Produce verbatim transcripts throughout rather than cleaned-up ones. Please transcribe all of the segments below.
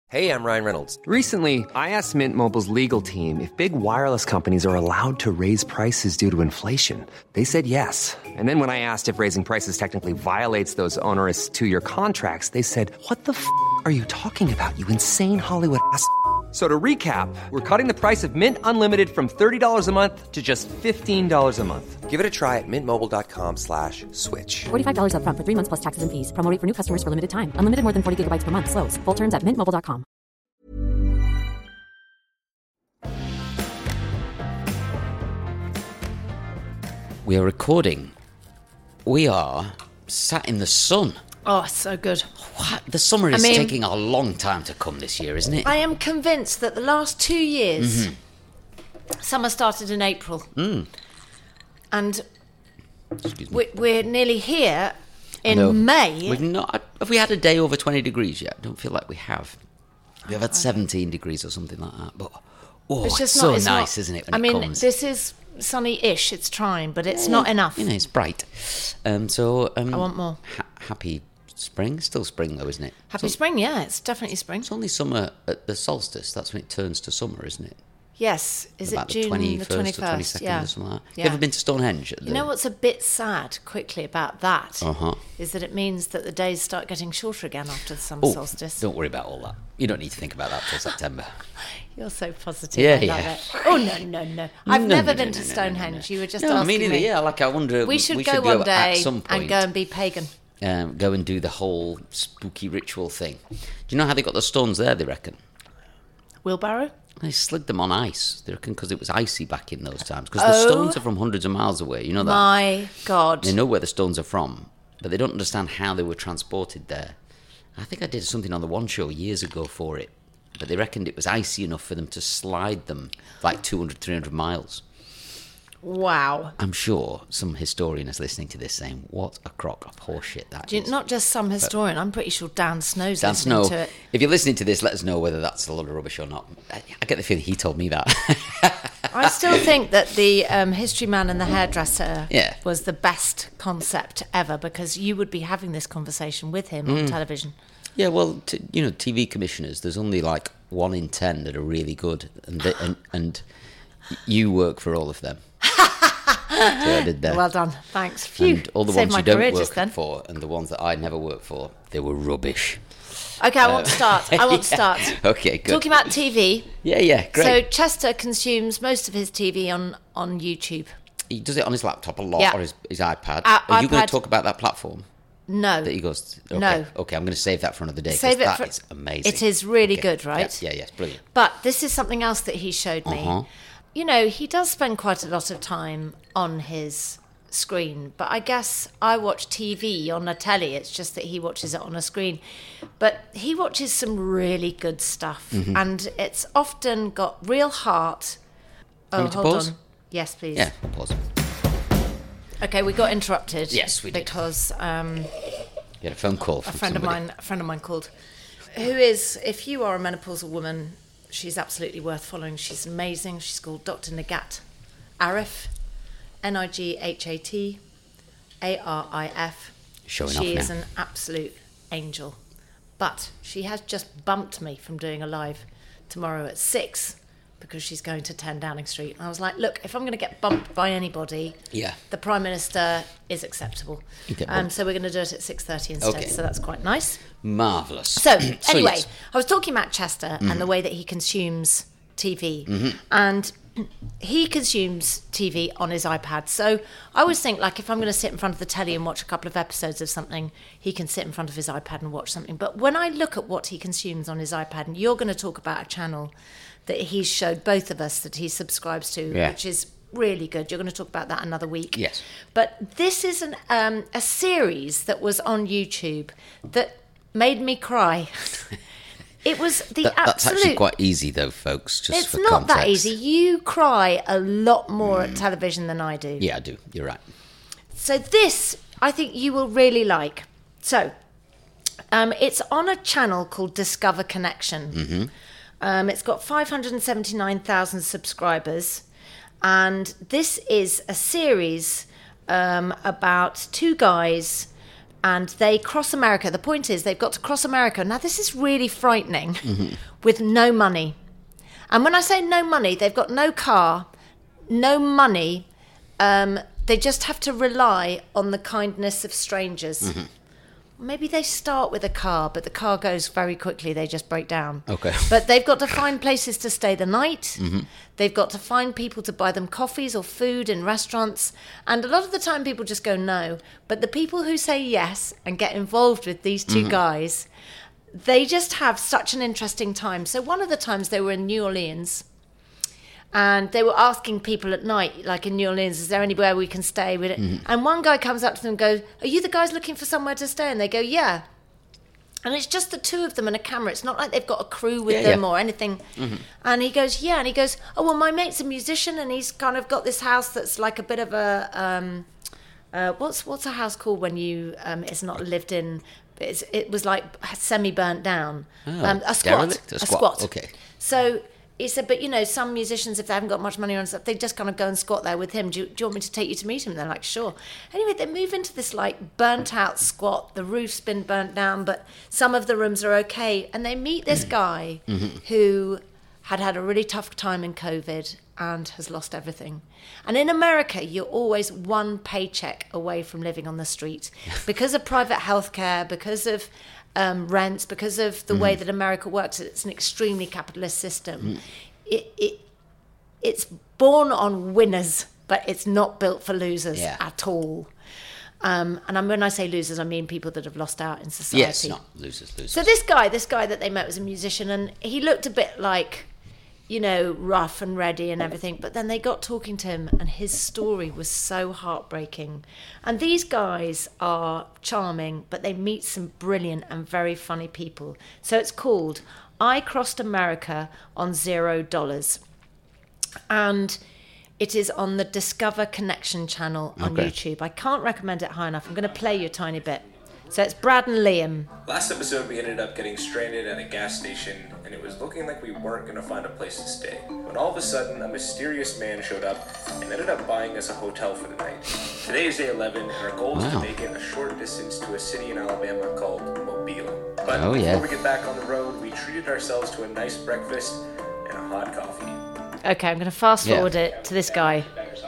Hey, I'm Ryan Reynolds. Recently, I asked Mint Mobile's legal team if big wireless companies are allowed to raise prices due to inflation. They said yes. And then when I asked if raising prices technically violates those onerous two-year contracts, they said, what the f*** are you talking about, you insane Hollywood ass f- So to recap, we're cutting the price of Mint Unlimited from thirty dollars a month to just fifteen dollars a month. Give it a try at mintmobile.com slash switch. forty-five dollars up front for three months plus taxes and fees. Promo rate for new customers for limited time. Unlimited more than forty gigabytes per month. Slows full terms at mint mobile dot com. We are recording. We are sat in the sun. Oh, so good. What? The summer is I mean, taking a long time to come this year, isn't it? I am convinced that the last two years, mm-hmm. summer started in April. Mm. And Excuse me. we, we're nearly here in May. We've not, have we had a day over twenty degrees yet? I don't feel like we have. We have had seventeen degrees or something like that. But oh, it's, it's just so not, it's nice, not, isn't it, when I it mean, comes? this is sunny-ish. It's trying, but it's yeah, not enough. You know, it's bright. Um, so um, I want more. Ha- happy spring. Still spring, though, isn't it? Happy so, spring, yeah. It's definitely spring. It's only summer at the solstice. That's when it turns to summer, isn't it? Yes. Is About it June the twenty-first? Or twenty-second yeah. or something like that. Yeah. You ever been to Stonehenge? At the... You know what's a bit sad, quickly, about that uh-huh. is that it means that the days start getting shorter again after the summer oh, solstice. Don't worry about all that. You don't need to think about that till September. You're so positive. Yeah, I love yeah. it. Oh, no, no, no. I've no, never no, been no, to no, Stonehenge. No, no, no. You were just no, asking me neither. me. Yeah, like I wonder. We should we go should one go day at some point, and go and be pagan. Um, go and do the whole spooky ritual thing. Do you know how they got the stones there, they reckon? Wheelbarrow? They slid them on ice, they reckon, because it was icy back in those times. Because oh, the stones are from hundreds of miles away, you know that? My God. They know where the stones are from, but they don't understand how they were transported there. I think I did something on the One Show years ago for it, but they reckoned it was icy enough for them to slide them like two hundred, three hundred miles. Wow. I'm sure some historian is listening to this saying, what a crock of horseshit that Do you, is. Not just some historian, but I'm pretty sure Dan Snow's Dan listening Snow, to it. If you're listening to this, let us know whether that's a lot of rubbish or not. I, I get the feeling he told me that. I still think that the um, History Man and the Hairdresser yeah. was the best concept ever, because you would be having this conversation with him mm. on television. Yeah, well, t- you know, T V commissioners, there's only like one in ten that are really good, and they, and, and you work for all of them. So I did that. Well done, thanks. Phew. And all the Saved ones you my don't work for, and the ones that I never worked for, they were rubbish. Okay, I want to start. I want to start. Okay, good. Talking about T V. Yeah, yeah, great. So Chester consumes most of his T V on, on YouTube. He does it on his laptop a lot, yeah. or his, his iPad. Uh, Are you iPad. going to talk about that platform? No. That he goes to? Okay. No. Okay, I'm going to save that for another day. Save it that for, is amazing. It is really okay. good, right? Yeah, yeah, yes, brilliant. But this is something else that he showed me. Uh-huh. You know, he does spend quite a lot of time on his screen, but I guess I watch T V on a telly. It's just that he watches it on a screen. But he watches some really good stuff, mm-hmm. and it's often got real heart. Oh, hold pause? on. Yes, please. Yeah, pause. Okay, we got interrupted. Yes, we did. Because um, you had a phone call from a friend somebody. of mine. A friend of mine called, who is, if you are a menopausal woman, she's absolutely worth following. She's amazing. She's called Doctor Nighat Arif, N I G H A T A R I F. Showing she off is now. an absolute angel. But she has just bumped me from doing a live tomorrow at six because she's going to ten Downing Street. And I was like, look, if I'm going to get bumped by anybody, yeah. the Prime Minister is acceptable. Um, so we're going to do it at six thirty instead. Okay. So that's quite nice. Marvellous. So, so anyway, yes. I was talking about Chester mm-hmm. and the way that he consumes T V. Mm-hmm. And he consumes T V on his iPad. So I always think, like, if I'm going to sit in front of the telly and watch a couple of episodes of something, he can sit in front of his iPad and watch something. But when I look at what he consumes on his iPad, and you're going to talk about a channel that he showed both of us that he subscribes to, yeah. which is really good. You're going to talk about that another week. Yes. But this is an um, a series that was on YouTube that made me cry. It was the that, absolute... That's actually quite easy, though, folks, just It's for not context. that easy. You cry a lot more mm. at television than I do. Yeah, I do. You're right. So this, I think you will really like. So, um, it's on a channel called Discover Connection. Mm-hmm. Um, it's got five hundred seventy-nine thousand subscribers. And this is a series um, about two guys and they cross America. The point is, they've got to cross America. Now, this is really frightening, mm-hmm. with no money. And when I say no money, they've got no car, no money. Um, they just have to rely on the kindness of strangers. Mm-hmm. Maybe they start with a car, but the car goes very quickly. They just break down. Okay. But they've got to find places to stay the night. Mm-hmm. They've got to find people to buy them coffees or food in restaurants. And a lot of the time people just go no. But the people who say yes and get involved with these two mm-hmm. guys, they just have such an interesting time. So one of the times they were in New Orleans, and they were asking people at night, like in New Orleans, is there anywhere we can stay with it? Mm-hmm. And one guy comes up to them and goes, are you the guys looking for somewhere to stay? And they go, yeah. And it's just the two of them and a camera. It's not like they've got a crew with yeah, them yeah. or anything. Mm-hmm. And he goes, yeah. And he goes, oh, well, my mate's a musician, and he's kind of got this house that's like a bit of a... Um, uh, what's what's a house called when you... Um, it's not lived in... It's, it was like semi-burnt down. Oh, um, a squat. Derelict? A, a squat. squat. Okay. So... He said, but, you know, some musicians, if they haven't got much money on stuff, they just kind of go and squat there with him. Do you, do you want me to take you to meet him? And they're like, sure. Anyway, they move into this, like, burnt-out squat. The roof's been burnt down, but some of the rooms are okay. And they meet this guy mm-hmm. who had had a really tough time in COVID and has lost everything. And in America, you're always one paycheck away from living on the street. Because of private healthcare, because of... Um, rents, because of the mm. way that America works. It's an extremely capitalist system. Mm. It, it it's born on winners, but it's not built for losers yeah. at all. Um, and when I say losers, I mean people that have lost out in society. Yes, not losers, losers. So this guy, this guy that they met was a musician, and he looked a bit like, you know, rough and ready and everything. But then they got talking to him, and his story was so heartbreaking. And these guys are charming, but they meet some brilliant and very funny people. So it's called I Crossed America on Zero Dollars. And it is on the Discover Connection channel on okay. YouTube. I can't recommend it high enough. I'm going to play you a tiny bit. So it's Brad and Liam. Last episode, we ended up getting stranded at a gas station, and it was looking like we weren't going to find a place to stay. When all of a sudden, a mysterious man showed up and ended up buying us a hotel for the night. Today is day eleven, and our goal is wow. to make it a short distance to a city in Alabama called Mobile. But oh, before yeah. we get back on the road, we treated ourselves to a nice breakfast and a hot coffee. Okay, I'm going to fast forward yeah. it to this guy.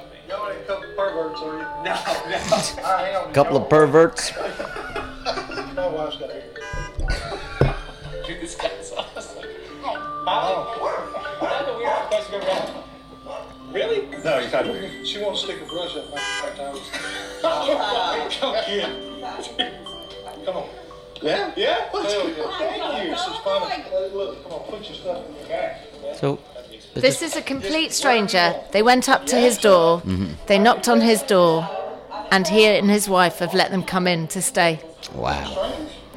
Couple of perverts. My wife's got it. Juice guy's awesome. Hey. Oh. That's the weirdest question I've ever had. Really? No, you can't. She won't stick a brush up my toes. Come kid. Come on. Yeah? Yeah? Thank you. This is fun. Look, come on, put your stuff in the bag. So... This is a complete stranger. They went up to his door. Mm-hmm. They knocked on his door. And he and his wife have let them come in to stay. Wow.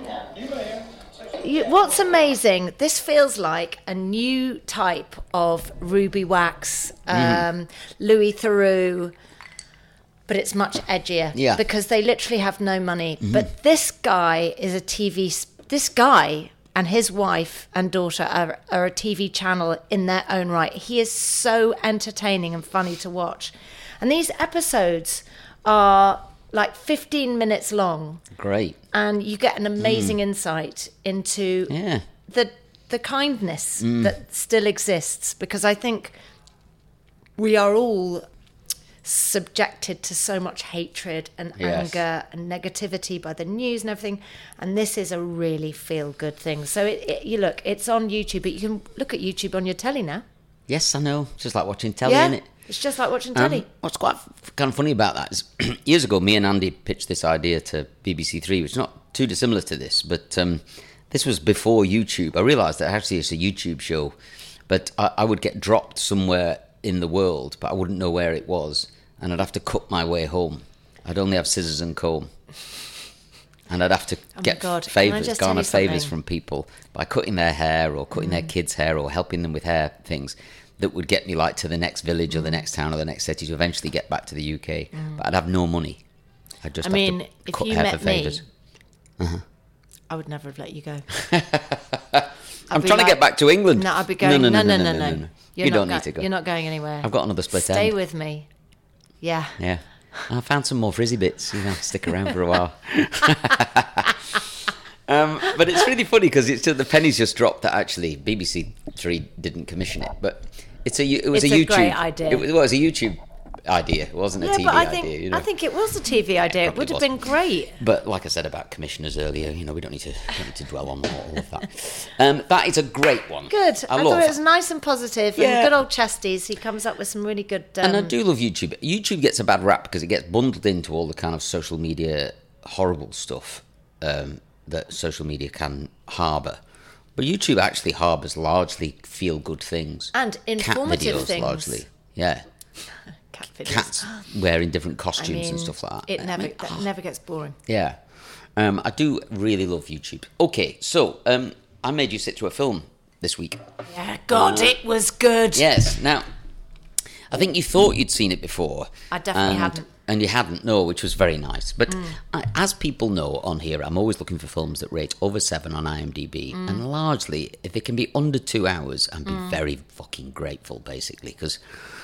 You, what's amazing, this feels like a new type of Ruby Wax, um, mm-hmm. Louis Theroux, but it's much edgier. Yeah. Because they literally have no money. Mm-hmm. But this guy is a T V... This guy... and his wife and daughter are, are a T V channel in their own right. He is so entertaining and funny to watch. And these episodes are like fifteen minutes long. Great. And you get an amazing mm. insight into yeah. the the kindness mm. that still exists. Because I think we are all subjected to so much hatred and yes. anger and negativity by the news and everything, and this is a really feel-good thing. So it, it, you look, it's on YouTube, but you can look at YouTube on your telly now. Yes, I know. It's just like watching telly, yeah, isn't it? It's just like watching telly. Um, what's quite f- kind of funny about that is years ago, me and Andy pitched this idea to B B C Three, which is not too dissimilar to this, but um, this was before YouTube. I realised that actually it's a YouTube show, but I, I would get dropped somewhere in the world, but I wouldn't know where it was, and I'd have to cut my way home. I'd only have scissors and comb, and I'd have to oh get God. favours, garner favours from people by cutting their hair or cutting mm. their kids' hair or helping them with hair things that would get me like to the next village mm. or the next town or the next city to eventually get back to the U K. Mm. But I'd have no money. I'd just I have mean, to if cut you hair met for favours. Me, uh-huh. I would never have let you go. I'm trying like, to get back to England. No, I'd be going. No, no, no, no, no. no. no, no. no, no. You don't go- need to go. You're not going anywhere. I've got another split Stay end. with me. Yeah. Yeah. I found some more frizzy bits. You know, stick around for a while. um, but it's really funny because it's just, the pennies just dropped that actually B B C Three didn't commission it, but it's a it was It's a a YouTube great idea. It was, well, it was a YouTube idea. It wasn't a Yeah, T V but I think idea. You know? I think it was a T V idea. It probably would have was. been great. But like I said about commissioners earlier, you know, we don't need to don't need to dwell on all of that. Um, that is a great one. Good. I, I, love thought it was nice and positive. Yeah. And good old Chesties. He comes up with some really good. Um, And I do love YouTube. YouTube gets a bad rap because it gets bundled into all the kind of social media horrible stuff um, that social media can harbour. But YouTube actually harbours largely feel-good things. And informative Cat videos, things. largely. Yeah. cat videos. Cats wearing different I costumes mean, and stuff like that. It I never mean, that oh, never gets boring. yeah. Um, I do really love YouTube. Okay, so um, I made you sit through a film this week. Yeah, God, it was good. Yes. Now, I think you thought you'd seen it before. I definitely and, hadn't. And you hadn't, no, which was very nice. But I, as people know on here, I'm always looking for films that rate over seven on IMDb. And largely, if it can be under two hours, I'd be very fucking grateful, basically. Because,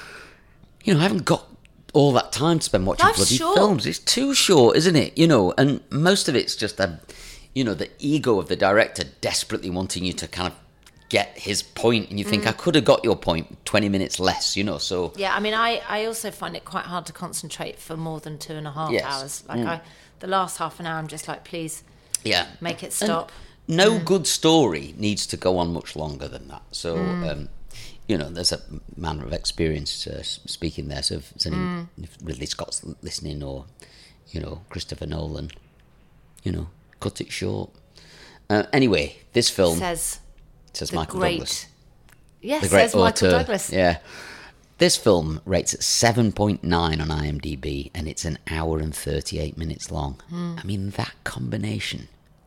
you know, I haven't got all that time to spend watching Life's bloody short. films. It's too short, isn't it? You know, and most of it's just a, you know, the ego of the director desperately wanting you to kind of get his point, and you think, I could have got your point twenty minutes less, you know, so... Yeah, I mean, I, I also find it quite hard to concentrate for more than two and a half Yes. hours. Like, I, the last half an hour, I'm just like, please Yeah. make it stop. And no good story needs to go on much longer than that. So, um, you know, there's a manner of experience uh, s- speaking there. So if, there's any, if Ridley Scott's listening, or, you know, Christopher Nolan, you know, cut it short. Uh, anyway, this film Says says the Michael great... Douglas. Yes, The great says Michael auteur. Douglas. Yeah. This film rates at seven point nine on IMDb, and it's an hour and thirty-eight minutes long. Hmm. I mean, that combination.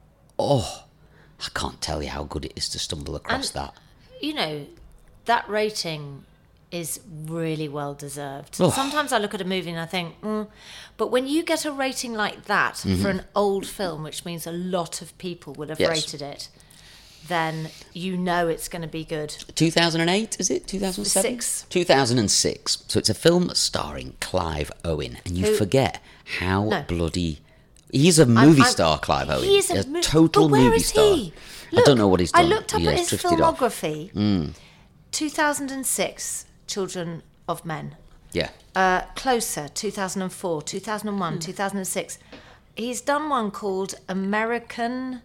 Oh, I can't tell you how good it is to stumble across And- that. You know, that rating is really well deserved. Oh. Sometimes I look at a movie and I think, mm. but when you get a rating like that for an old film, which means a lot of people would have Yes. rated it, then you know it's going to be good. two thousand eight, is it? two thousand seven? Six. two thousand six. So it's a film starring Clive Owen, and you Who- forget how No. bloody... He's a movie I'm- star, Clive Owen. He is a, a mo- total but where movie is star. he? I Look, don't know what he's done. I looked up He at has his drifted off. filmography. two thousand six, Children of Men. Yeah. Uh, Closer, two thousand four, two thousand Hmm. one, two thousand six. He's done one called American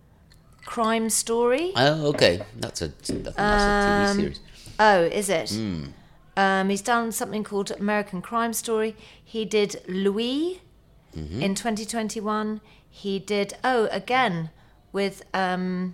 Crime Story. Oh, okay. That's a, that's a Um, T V series. Oh, is it? Hmm. Um, he's done something called American Crime Story. He did Louis Mm-hmm. in twenty twenty-one. He did, oh, again, with, um,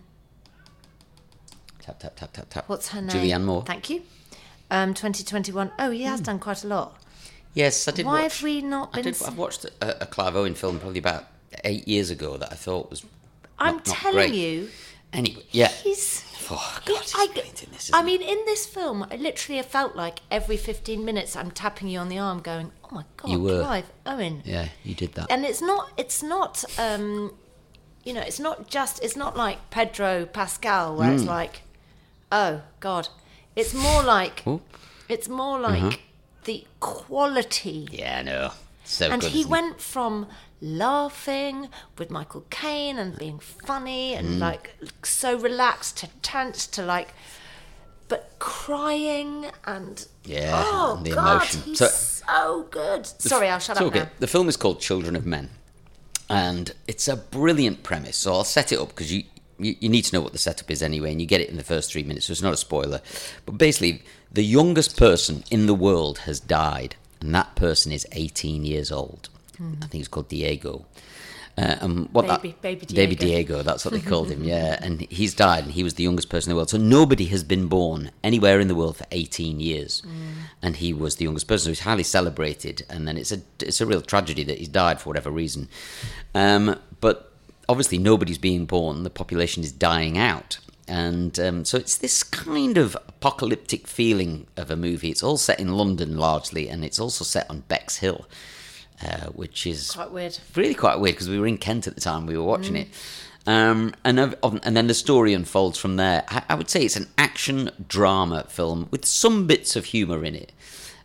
Tap, tap, tap, tap, tap. what's her name? Julianne Moore. Thank you. Um, twenty twenty-one. Oh, he has done quite a lot. Yes, I did Why watch... have we not I been... did, s- I've watched a, a Clive Owen film probably about eight years ago that I thought was I'm not- not telling great. you, Anyway, yeah. he's... Oh, God, he- he's I, brilliant in this, isn't I he? mean, in this film, I literally have felt like every fifteen minutes I'm tapping you on the arm going, oh my God, You were. Clive Owen. Yeah, you did that. And it's not, it's not, um, you know, it's not just, it's not like Pedro Pascal where Hmm. it's like, oh God. It's more like, Oh. it's more like Uh-huh. the quality. Yeah, no. So And good, he isn't went from laughing with Michael Caine and being funny Hmm. and like so relaxed to tense to like, but crying and Yeah, oh and the God, emotion. he's So- so, good. Sorry, I'll shut It's up okay. now. The film is called Children of Men, and it's a brilliant premise. So I'll set it up because you, you you need to know what the setup is anyway, and you get it in the first three minutes, so it's not a spoiler. But basically, the youngest person in the world has died, and that person is eighteen years old. I think he's called Diego. Uh, and what Baby- that, baby Baby Diego. Diego, that's what they called him, yeah. And he's died, and he was the youngest person in the world. So nobody has been born anywhere in the world for eighteen years. And he was the youngest person, so he's highly celebrated. And then it's a it's a real tragedy that he's died for whatever reason. Um, but obviously nobody's being born. The population is dying out. And um, so it's this kind of apocalyptic feeling of a movie. It's all set in London largely, and it's also set on Bexhill, uh, which is Quite weird. really quite weird because we were in Kent at the time we were watching it. Um, and of- of- and then the story unfolds from there. I, I would say it's an action drama film with some bits of humour in it.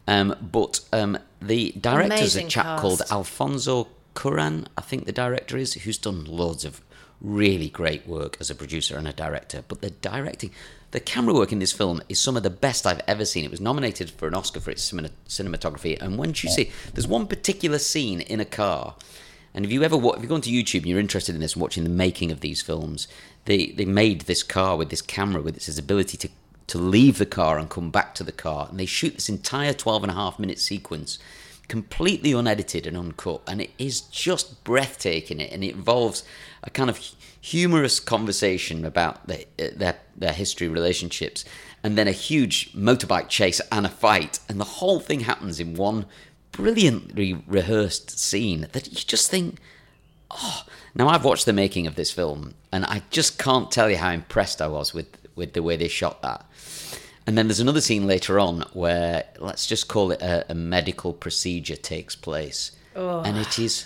Um, but um, the director's Amazing a chap cast. called Alfonso Cuarón, I think the director is, who's done loads of really great work as a producer and a director. But the directing, the camera work in this film is some of the best I've ever seen. It was nominated for an Oscar for its cine- cinematography. And once you see, there's one particular scene in a car. And if you ever wa- if you go onto YouTube and you're interested in this and watching the making of these films, they, they made this car with this camera with its ability to, to leave the car and come back to the car. And they shoot this entire twelve and a half minute sequence completely unedited and uncut. And it is just breathtaking. And it involves a kind of humorous conversation about the, their, their history, relationships, and then a huge motorbike chase and a fight. And the whole thing happens in one brilliantly rehearsed scene that you just think, oh. Now, I've watched the making of this film, and I just can't tell you how impressed I was with, with the way they shot that. And then there's another scene later on where, let's just call it a, a medical procedure takes place. Oh. And it is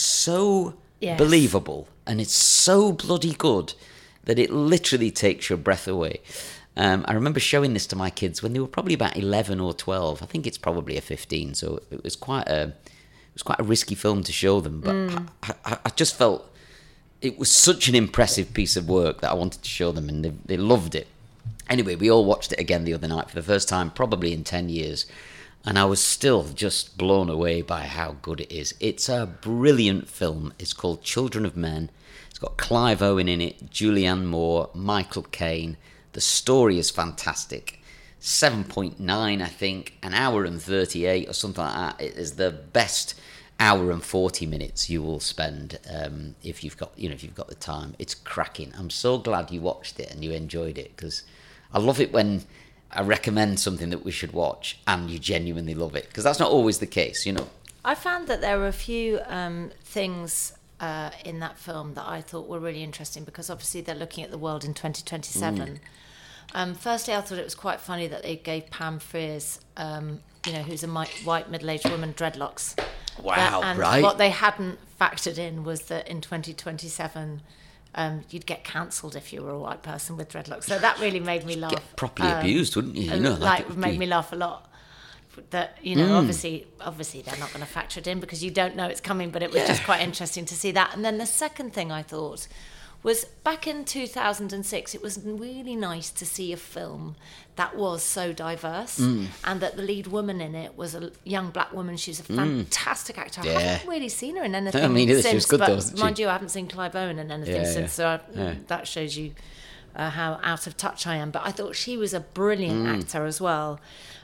so yes. believable, and it's so bloody good that it literally takes your breath away. Um, I remember showing this to my kids when they were probably about eleven or twelve. I think it's probably a fifteen, so it was quite a it was quite a risky film to show them. But mm. I, I, I just felt it was such an impressive piece of work that I wanted to show them, and they, they loved it. Anyway, we all watched it again the other night for the first time, probably in ten years, and I was still just blown away by how good it is. It's a brilliant film. It's called Children of Men. It's got Clive Owen in it, Julianne Moore, Michael Caine. The story is fantastic. seven point nine, I think, an hour and thirty-eight or something like that. It is the best hour and forty minutes you will spend um, if you've got, you know, if you've got the time. It's cracking. I'm so glad you watched it and you enjoyed it, because I love it when I recommend something that we should watch and you genuinely love it, because that's not always the case, you know. I found that there were a few um, things uh, in that film that I thought were really interesting, because obviously they're looking at the world in twenty twenty-seven. Mm. Um, firstly, I thought it was quite funny that they gave Pam Frears, um, you know, who's a mi- white middle-aged woman, dreadlocks. Wow, uh, and right. what they hadn't factored in was that in twenty twenty-seven, um, you'd get cancelled if you were a white person with dreadlocks. So that really made me laugh. Get properly um, abused, wouldn't you? You know, like, that made be... me laugh a lot. That, you know, mm. obviously, obviously they're not going to factor it in because you don't know it's coming. But it was yeah. just quite interesting to see that. And then the second thing I thought was, back in two thousand six, it was really nice to see a film that was so diverse, mm. and that the lead woman in it was a young black woman. She's a fantastic mm. actor. I yeah. haven't really seen her in anything I mean, since, she was good but though, wasn't mind she? you, I haven't seen Clive Owen in anything yeah, since, yeah. so I, yeah. that shows you uh, how out of touch I am. But I thought she was a brilliant mm. actor as well.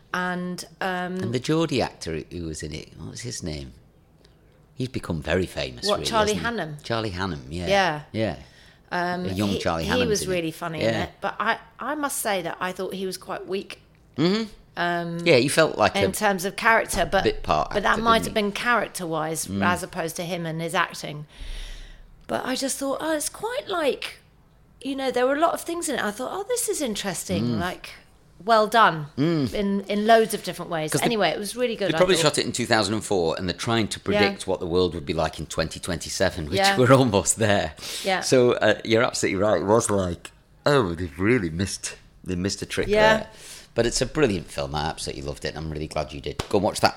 And um, and the Geordie actor who was in it, what was his name? He's become very famous. What, really, Charlie hasn't he? Hunnam? Charlie Hunnam, yeah. Yeah. Yeah. Um, a young he, Charlie he Hunnam. He was really it. funny yeah. in it, but I, I must say that I thought he was quite weak. Mm-hmm. Um, yeah, he felt like in a terms of character, but bit part but that actor, might didn't have he? been character-wise Mm. as opposed to him and his acting. But I just thought, oh, it's quite like, you know, there were a lot of things in it. I thought, oh, this is interesting, Mm. like, well done Mm. in in loads of different ways. Anyway, they, it was really good. They probably I shot it in two thousand four, and they're trying to predict Yeah. what the world would be like in twenty twenty-seven, which Yeah. we're almost there. Yeah. So uh, you're absolutely right. It was like, oh, they've really missed they missed a trick Yeah. there. But it's a brilliant film. I absolutely loved it, and I'm really glad you did. Go and watch that.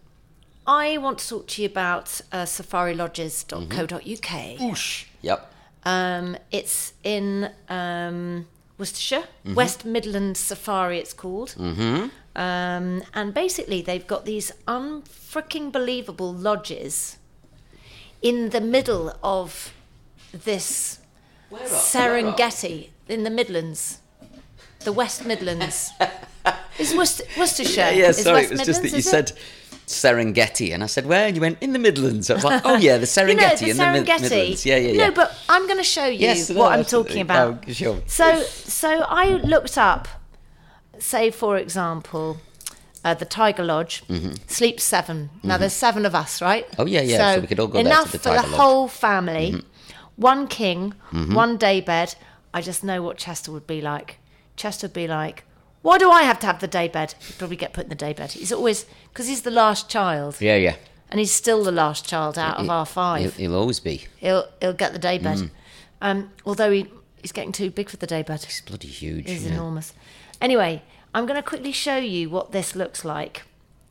I want to talk to you about uh, safari lodges dot co dot uk. Oosh. Yep. Um, it's in um, Worcestershire, Mm-hmm. West Midlands Safari it's called. Mm-hmm. Um, and basically they've got these unfreaking believable lodges in the middle of this Where are- Serengeti in the Midlands. The West Midlands. Is Worcester- Worcestershire? Yeah, yeah is sorry, West it was Midlands, just that you is said it? Serengeti, and I said, where? And you went, in the Midlands. I was like, oh yeah, the Serengeti you know, the in the Mid- Serengeti. Midlands. Yeah, yeah, yeah. No, but I'm going to show you Yes, no, what I'm absolutely. talking about. Oh, sure. So, so I looked up, say for example, uh, the Tiger Lodge, Mm-hmm. Sleep Seven. Now there's seven of us, right? Oh, yeah, yeah, so we could all go there to enough the for Tiger the Lodge. whole family. Mm-hmm. One king, one day bed. I just know what Chester would be like. Chester would be like, why do I have to have the day bed? He'd probably get put in the day bed. He's always, because he's the last child. Yeah, yeah. And he's still the last child out of He- our five. He'll, he'll always be. He'll he'll get the day bed. Mm. Um, although he, he's getting too big for the day bed. It's bloody huge. He's yeah. enormous. Anyway, I'm going to quickly show you what this looks like.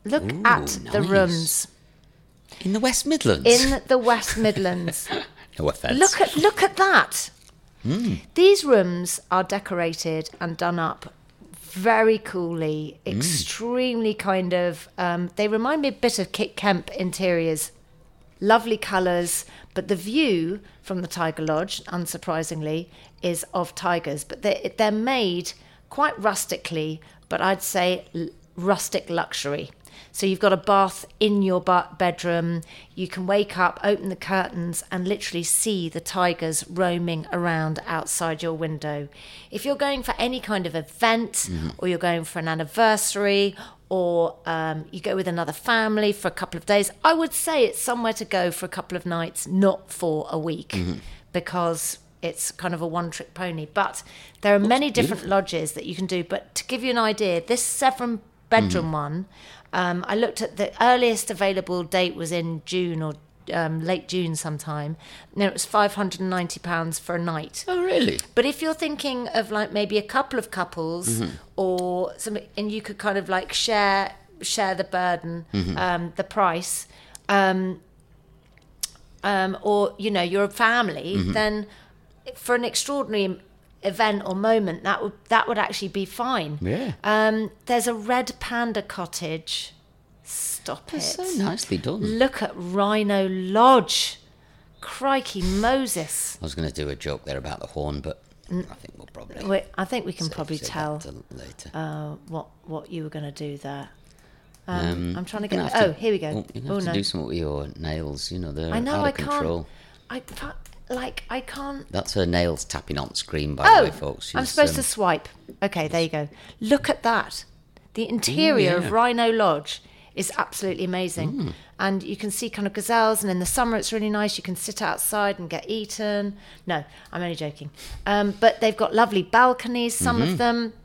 Look Ooh, at the nice. rooms In the West Midlands. in the West Midlands. No offence. Look at look at that. Mm. These rooms are decorated and done up very coolly, Mm. extremely kind of. Um, they remind me a bit of Kit Kemp interiors. Lovely colours, but the view from the Tiger Lodge, unsurprisingly, is of tigers. But they, they're made quite rustically, but I'd say l- rustic luxury. So you've got a bath in your ba- bedroom. You can wake up, open the curtains, and literally see the tigers roaming around outside your window. If you're going for any kind of event, mm-hmm. or you're going for an anniversary, or um, you go with another family for a couple of days, I would say it's somewhere to go for a couple of nights, not for a week, mm-hmm. because it's kind of a one-trick pony. But there are Looks many different beautiful. lodges that you can do. But to give you an idea, this seven-bedroom mm-hmm. one, um, I looked at the earliest available date was in June or um, late June sometime. And it was five hundred ninety pounds for a night. Oh, really? But if you're thinking of like maybe a couple of couples mm-hmm. or something, and you could kind of like share share the burden, mm-hmm. um, the price, um, um, or, you know, you're a family, mm-hmm. then for an extraordinary event or moment, that would that would actually be fine. Yeah. Um, there's a Red Panda cottage. Stop That's it. so nicely done. Look at Rhino Lodge. Crikey Moses. I was going to do a joke there about the horn, but I think we'll probably... Wait, I think we can save- probably save tell that till later. uh, what what you were going to do there. Um, Um, I'm trying to you're get... gonna Oh, have to- here we go. Oh, you're going to Oh, have to no. do something with your nails. You know, they're I know, out I of control. can't... I can't... Like, I can't... That's her nails tapping on the screen, by Oh, the way, folks. I'm She's, supposed um, to swipe. Okay, there you go. Look at that. The interior Ooh, of yeah. Rhino Lodge is absolutely amazing. Mm. And you can see kind of gazelles, and in the summer it's really nice. You can sit outside and get eaten. No, I'm only joking. Um, but they've got lovely balconies, some Mm-hmm. of them.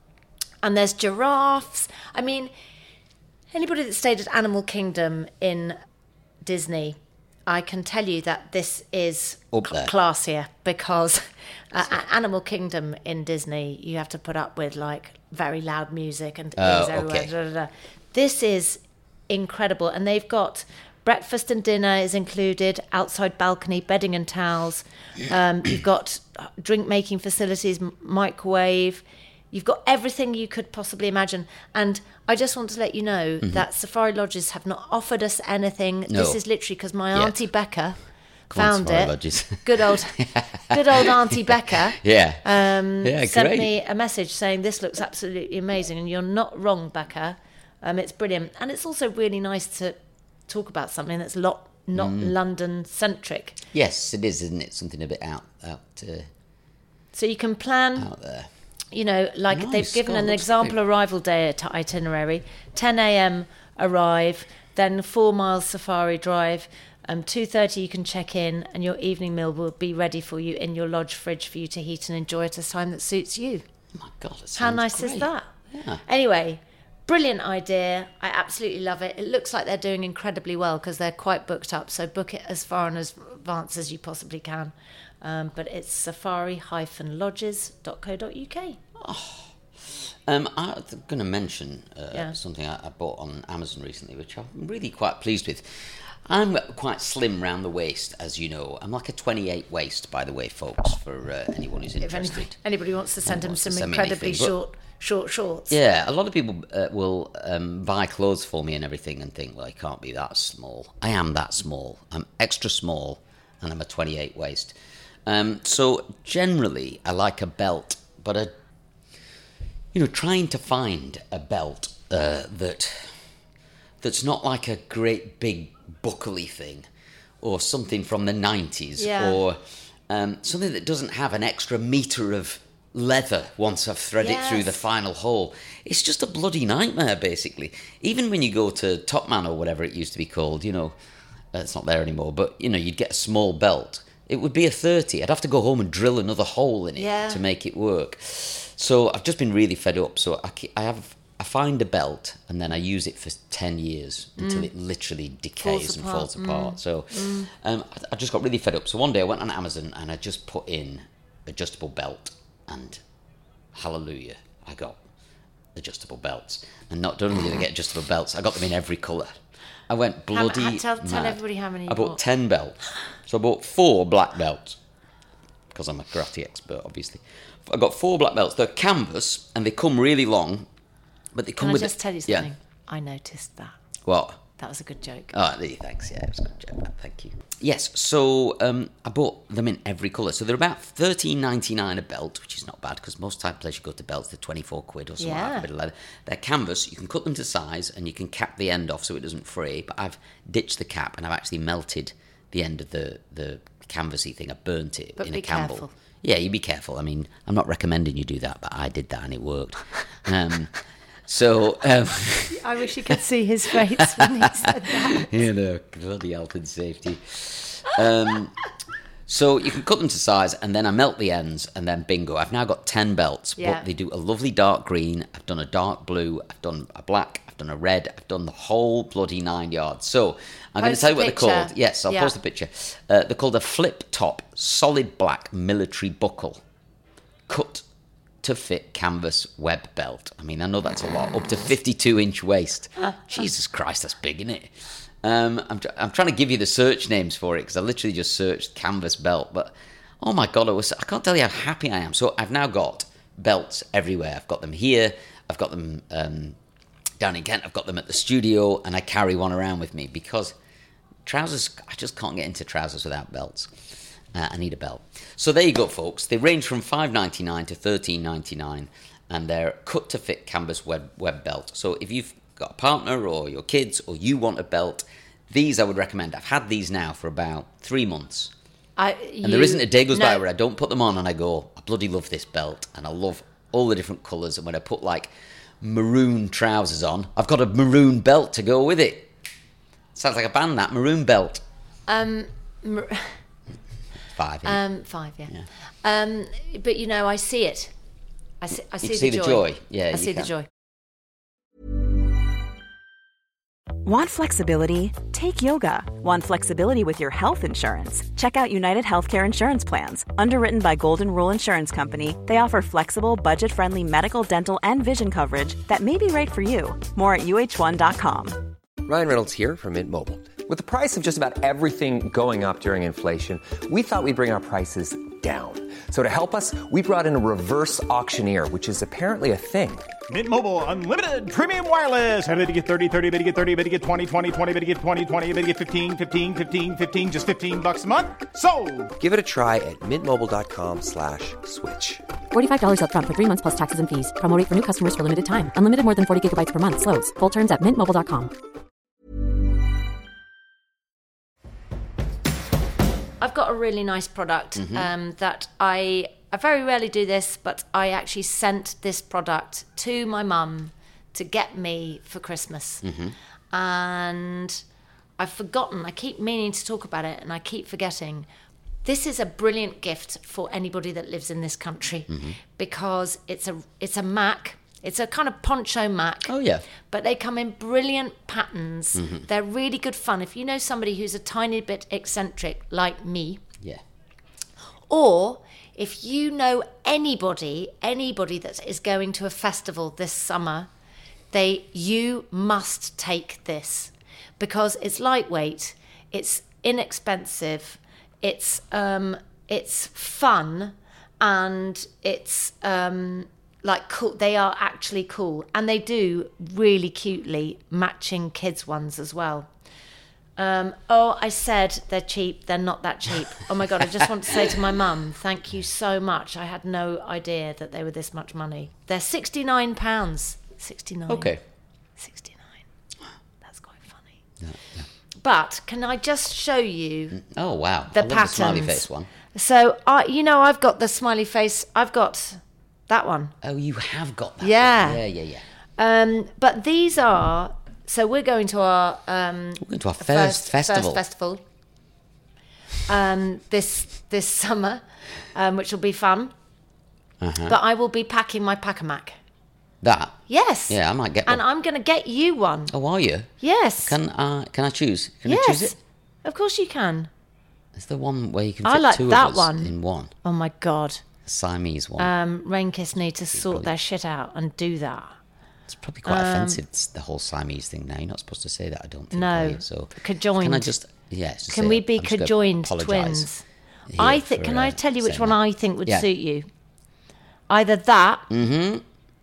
And there's giraffes. I mean, anybody that stayed at Animal Kingdom in Disney, I can tell you that this is Up cl- there. classier, because uh, at Animal Kingdom in Disney, you have to put up with like very loud music and Oh, ears everywhere. okay. Da, da, da. This is incredible, and they've got breakfast and dinner is included, outside balcony, bedding and towels. Um, you've got drink making facilities, m- microwave. You've got everything you could possibly imagine. And I just want to let you know Mm-hmm. that Safari Lodges have not offered us anything. No. This is literally because my Yet. Auntie Becca Come on, found Safari it. Lodges. Good old, good old Auntie Becca. Yeah. Um, yeah, sent great. me a message saying this looks absolutely amazing, and you're not wrong, Becca. Um, it's brilliant, and it's also really nice to talk about something that's lot not Mm. London centric. Yes, it is, isn't it? Something a bit out out, uh, So you can plan. out there. You know, like Nice, they've given God, an looks example great. arrival day at itinerary. ten a.m. arrive, then four miles safari drive. Um, two thirty you can check in, and your evening meal will be ready for you in your lodge fridge for you to heat and enjoy at a time that suits you. Oh my God, it How sounds nice great. is that? Yeah. Anyway, brilliant idea. I absolutely love it. It looks like they're doing incredibly well because they're quite booked up. So book it as far in advance as you possibly can. Um, but it's safari dash lodges dot co dot uk. Um, I'm going to mention uh, Yeah. something I, I bought on Amazon recently, which I'm really quite pleased with. I'm quite slim round the waist, as you know. I'm like a twenty-eight waist, by the way, folks, for uh, anyone who's If interested. anybody, anybody wants to send him wants to some send me incredibly anything, but- short, short shorts. Yeah, a lot of people uh, will um, buy clothes for me and everything and think, well, I can't be that small. I am that small. I'm extra small, and I'm a twenty-eight waist. Um, so generally, I like a belt, but a, you know, trying to find a belt uh, that that's not like a great big buckly thing, or something from the nineties, Yeah. or um, something that doesn't have an extra metre of leather once I've threaded it through the Yes. final hole. It's just a bloody nightmare, basically. Even when you go to Top Man or whatever it used to be called, you know, uh, it's not there anymore, but, you know, you'd get a small belt. It would be a thirty. I'd have to go home and drill another hole in it Yeah. to make it work. So I've just been really fed up. So I, ke- I have... I find a belt and then I use it for ten years until it literally decays Falls and apart. falls apart. So um, I, I just got really fed up. So one day I went on Amazon and I just put in adjustable belt, and hallelujah, I got adjustable belts. And not only did I get adjustable belts, I got them in every colour. I went bloody How- tell- tell mad. everybody how many you I bought bought. ten belts. So I bought four black belts, because I'm a karate expert, obviously. I got four black belts. They're canvas, and they come really long, but they come Can I with... just the- tell you Yeah. something? I noticed that. What? That was a good joke. Oh, there you- thanks. Yeah, it was a good joke. Thank you. Yes, so um, I bought them in every colour. So they're about thirteen ninety-nine a belt, which is not bad, because most type places you go to belts, they're twenty-four quid or something like Yeah. that, a bit of leather. They're canvas. You can cut them to size, and you can cap the end off so it doesn't fray. But I've ditched the cap, and I've actually melted the end of the, the canvassy thing. I burnt it But in be a Campbell. careful. Yeah, you be careful. I mean, I'm not recommending you do that, but I did that, and it worked. Um, so... Um, I wish you could see his face when he said that. you know, bloody health and safety. Um, so you can cut them to size, and then I melt the ends, and then bingo. I've now got ten belts, Yeah. but they do a lovely dark green. I've done a dark blue. I've done a black. I've done a red. I've done the whole bloody nine yards. So I'm going to Post tell you the what they're picture. called. Yes, I'll Yeah. post the picture. Uh, they're called a flip top solid black military buckle, cut to fit canvas web belt. I mean, I know that's a lot. Up to fifty-two inch waist. Jesus Christ, that's big, isn't it? Um, I'm, tr- I'm trying to give you the search names for it, because I literally just searched canvas belt. But, oh my God, I, was, I can't tell you how happy I am. So I've now got belts everywhere. I've got them here. I've got them um, down in Kent. I've got them at the studio. And I carry one around with me, because trousers, I just can't get into trousers without belts. Uh, I need a belt. So there you go, folks. They range from five ninety-nine to thirteen ninety-nine, and they're cut to fit canvas web web belt. So if you've got a partner or your kids, or you want a belt, these I would recommend. I've had these now for about three months, I, and there isn't a day goes no, by where I don't put them on and I go, I bloody love this belt, and I love all the different colours. And when I put like maroon trousers on, I've got a maroon belt to go with it. Sounds like a band, that Maroon Belt. Um, mar- Five. isn't it? um, five, yeah. Um, but you know, I see it. I see, I see, can the, see the joy. joy. Yeah, I you see the can. joy. Want flexibility? Take yoga. Want flexibility with your health insurance? Check out United Healthcare Insurance Plans. Underwritten by Golden Rule Insurance Company, they offer flexible, budget-friendly medical, dental, and vision coverage that may be right for you. More at U H one dot com. Ryan Reynolds here from Mint Mobile. With the price of just about everything going up during inflation, we thought we'd bring our prices down. So to help us, we brought in a reverse auctioneer, which is apparently a thing. Mint Mobile Unlimited Premium Wireless. How to get thirty, thirty, how to get thirty, how to get twenty, twenty, twenty, how to get twenty, twenty, how to get fifteen, fifteen, fifteen, fifteen, just fifteen bucks a month? Sold! Give it a try at mintmobile.com slash switch. forty-five dollars up front for three months plus taxes and fees. Promo rate for new customers for limited time. Unlimited more than forty gigabytes per month. Slows full terms at mint mobile dot com. I've got a really nice product Mm-hmm. um, that I I very rarely do this, but I actually sent this product to my mum to get me for Christmas, Mm-hmm. and I've forgotten. I keep meaning to talk about it, and I keep forgetting. This is a brilliant gift for anybody that lives in this country Mm-hmm. because it's a it's a Mac. It's a kind of poncho Mac. Oh, yeah. But they come in brilliant patterns. Mm-hmm. They're really good fun. If you know somebody who's a tiny bit eccentric like me, Yeah. or if you know anybody, anybody that is going to a festival this summer, they you must take this because it's lightweight, it's inexpensive, it's um, it's fun, and it's um, like cool. They are actually cool, and they do really cutely matching kids ones as well. Um, oh, I said they're cheap. They're not that cheap. Oh my God, I just want to say to my mum, thank you so much. I had no idea that they were this much money. They're sixty-nine pounds. sixty-nine. Okay. sixty-nine. That's quite funny. But can I just show you Oh, wow. the I love patterns? the smiley face one. So, I, you know, I've got the smiley face. I've got that one. Oh, you have got that. Yeah. one. Yeah, yeah, yeah. Um, but these are... So we're going to our... Um, We're going to our first, festival. First festival um, this this summer, um, which will be fun. Uh-huh. But I will be packing my Pack-A-Mac. That? Yes. Yeah, I might get And one. I'm going to get you one. Oh, are you? Yes. Can uh, can I choose? Can yes. I choose it? Of course you can. It's the one where you can I fit like two that of us one. in one. Oh my God. A Siamese one. Um, Rainkiss need to sort their shit out and do that. It's probably quite Um, offensive, it's the whole Siamese thing now. You're not supposed to say that, I don't think. No. Are you? So Conjoined. Can I just... Yeah, just Can say we it. be I'm just gonna conjoined apologise twins? here I think. for, Can uh, I tell you which saying one that. I think would Yeah. suit you? Either that Mm-hmm.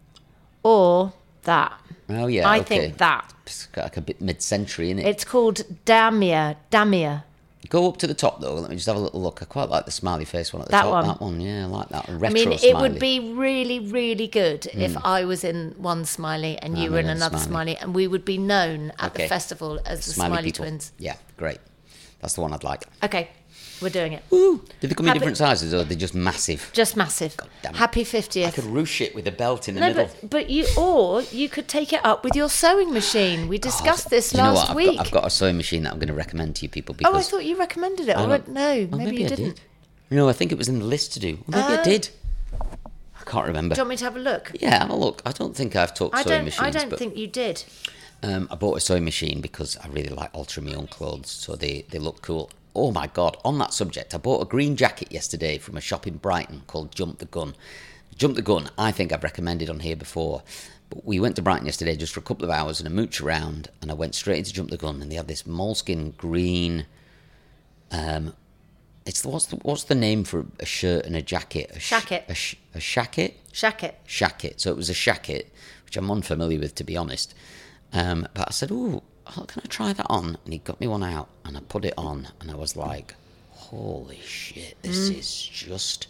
or that. Oh, yeah, I okay. think that. It's got like a bit mid-century, innit? It's called Damia. Damia. Go up to the top, though. Let me just have a little look. I quite like the smiley face one at the That top. one. That one, yeah, I like that. A retro I mean, it smiley. would be really, really good if I was in one smiley and you I'm were in in a another smiley. smiley, and we would be known at Okay. the festival as the Smiley Smiley people. Twins. Yeah, great. That's the one I'd like. Okay, we're doing it. Woo! Do they come in Happy- different sizes, or are they just massive? Just massive. damn it. Happy I fiftieth. could ruche it with a belt in the No, middle. but but you or you could take it up with your sewing machine. We discussed this Do you know last what? I've week. Got, I've got a sewing machine that I'm going to recommend to you people because... Oh, I thought you recommended it. I Or don't- no, maybe, Oh, maybe you I didn't. did. No, I think it was in the list to do. Well, maybe I Uh, did. I can't remember. Do you want me to have a look? Yeah, have a look. I don't think I've talked I sewing don't. machines. I don't but, think you did. Um, I bought a sewing machine because I really like altering my own clothes, so they, they look cool. Oh my God, on that subject, I bought a green jacket yesterday from a shop in Brighton called Jump the Gun. Jump the Gun, I think I've recommended on here before. But we went to Brighton yesterday just for a couple of hours and a mooch around, and I went straight into Jump the Gun, and they have this moleskin green... Um, it's the, what's the what's the name for a shirt and a jacket? A sh- Shacket. A, sh- a shacket? Shacket. Shacket. So it was a shacket, which I'm unfamiliar with, to be honest. Um, but I said, "Oh, can I try that on?" And he got me one out, and I put it on, and I was like, "Holy shit! This Mm. is just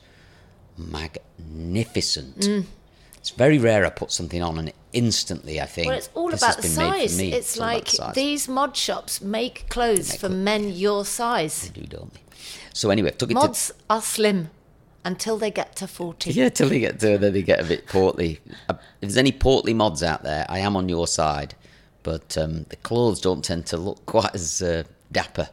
magnificent." It's very rare I put something on, and instantly I think Well, it's all this about has the been made for size. me. It's all about like the size. these mod shops make clothes Make for clo- men your size. They do, don't they? So anyway, I took it Mods are slim until they get to forty. to... Yeah, till they get to then they get a bit portly. Uh, If there's any portly mods out there, I am on your side. But um, the clothes don't tend to look quite as uh, dapper.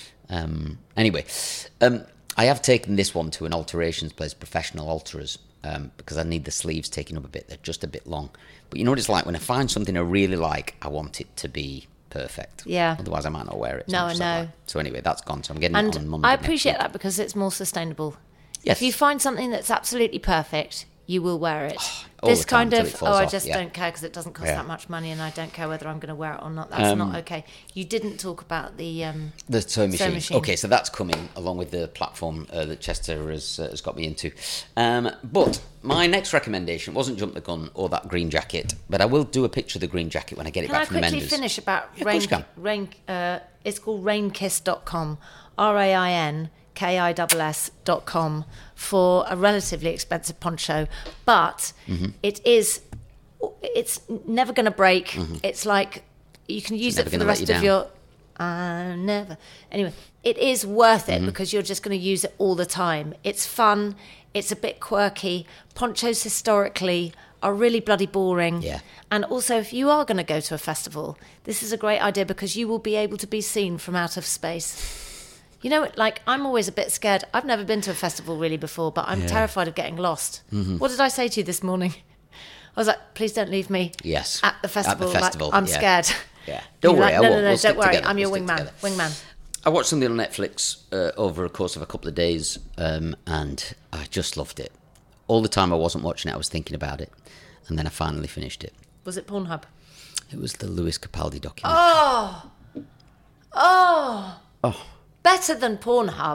Um, anyway, um, I have taken this one to an alterations place, professional alterers, um, because I need the sleeves taken up a bit. They're just a bit long. But you know what it's like? When I find something I really like, I want it to be perfect. Yeah. Otherwise, I might not wear it. as No, much as I I'd know. like. So anyway, that's gone. So I'm getting it on And Monday. I next appreciate week. that because it's more sustainable. Yes. If you find something that's absolutely perfect, you will wear it. all this the time kind till of, it falls oh, I off, just yeah. don't care because it doesn't cost Yeah. that much money and I don't care whether I'm going to wear it or not. That's Um, not okay. You didn't talk about the... Um, The sewing machine. Sewing machine. Okay, so that's coming along with the platform uh, that Chester has, uh, has got me into. Um, but my next recommendation wasn't Jump the Gun or that green jacket, but I will do a picture of the green jacket when I get it Can I back from quickly Mendes. finish about Yeah, of rain? course you can. rain uh, it's called rainkiss dot com, R A I N K I S S dot com for a relatively expensive poncho, but Mm-hmm. it is, it's never going to break. It's like you can use never it for the gonna let rest you of down. your. Uh, never. Anyway, it is worth Mm-hmm. it because you're just going to use it all the time. It's fun. It's a bit quirky. Ponchos historically are really bloody boring. Yeah. And also, if you are going to go to a festival, this is a great idea because you will be able to be seen from out of space. You know, like, I'm always a bit scared. I've never been to a festival really before, but I'm terrified of getting lost. Mm-hmm. What did I say to you this morning? I was like, please don't leave me Yes. at the festival. At the festival, Like, I'm yeah. scared. Yeah. You're Don't worry, like, I no, won't. no, no, We'll don't stick worry. together. I'm your We'll stick wingman. together. Wingman. I watched something on Netflix uh, over a course of a couple of days, um, and I just loved it. All the time I wasn't watching it, I was thinking about it, and then I finally finished it. Was it Pornhub? It was the Lewis Capaldi documentary. Oh! Oh! Oh. Better than Pornhub.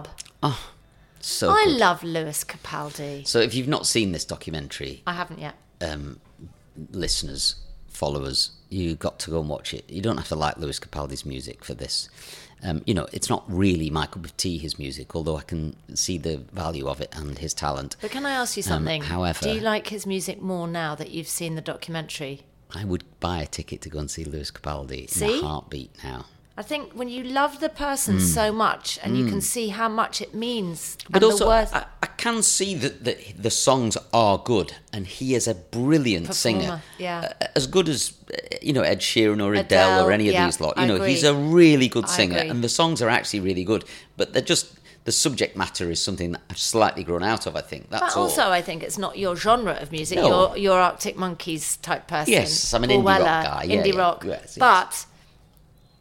So I good. love Lewis Capaldi. So if you've not seen this documentary, I haven't yet. um, listeners, followers, you got to go and watch it. You don't have to like Lewis Capaldi's music for this. Um, you know, it's not really my cup of tea, his music, although I can see the value of it and his talent. But can I ask you Um, something? however- do you like his music more now that you've seen the documentary? I would buy a ticket to go and see Lewis Capaldi in See? a heartbeat now. I think when you love the person so much and you can see how much it means Hmm. But and also, the worth... I, I can see that the, the songs are good, and he is a brilliant Performer, singer. yeah. Uh, as good as, uh, you know, Ed Sheeran or Adele, Adele, or any of yeah, these lot. You I know, agree. he's a really good I singer, agree. and the songs are actually really good. But they're just, the subject matter is something that I've slightly grown out of, I think. That's But all. also, I think it's not your genre of music. No. You're, you're Arctic Monkeys type person. Yes, I'm an Paul indie rock Weller, guy. Yeah, indie yeah. rock. Yes, yes. But